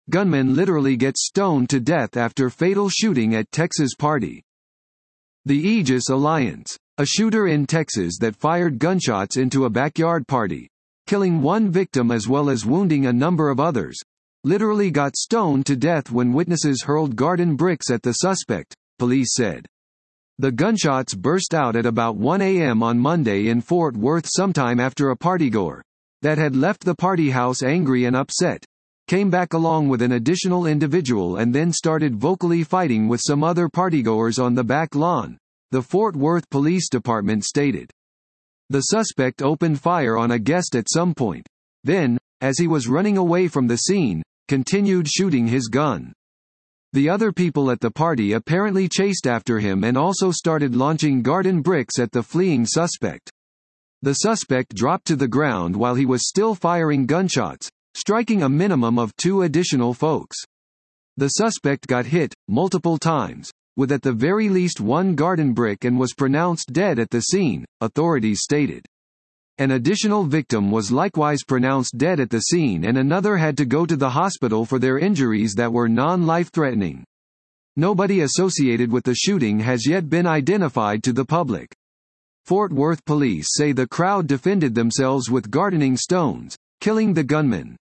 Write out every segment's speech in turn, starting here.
Gunman literally gets stoned to death after fatal shooting at Texas party. The Aegis Alliance. A shooter in Texas that fired gunshots into a backyard party, killing one victim as well as wounding a number of others, literally got stoned to death when witnesses hurled garden bricks at the suspect, police said. The gunshots burst out at about 1 a.m. on Monday in Fort Worth sometime after a partygoer that had left the party house angry and upset came back along with an additional individual and then started vocally fighting with some other partygoers on the back lawn, the Fort Worth Police Department stated. The suspect opened fire on a guest at some point, then, as he was running away from the scene, continued shooting his gun. The other people at the party apparently chased after him and also started launching garden bricks at the fleeing suspect. The suspect dropped to the ground while he was still firing gunshots, striking a minimum of 2 additional folks. The suspect got hit multiple times with at the very least 1 garden brick and was pronounced dead at the scene, authorities stated. An additional victim was likewise pronounced dead at the scene and another had to go to the hospital for their injuries that were non-life-threatening. Nobody associated with the shooting has yet been identified to the public. Fort Worth police say the crowd defended themselves with gardening stones, killing the gunman.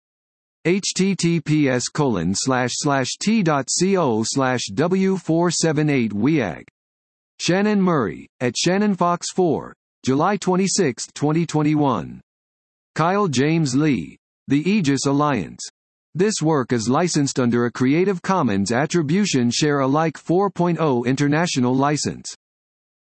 https://t.co/w478weag. Shannon Murray, at Shannon Fox 4, July 26, 2021. Kyle James Lee. The Aegis Alliance. This work is licensed under a Creative Commons Attribution Share Alike 4.0 international license.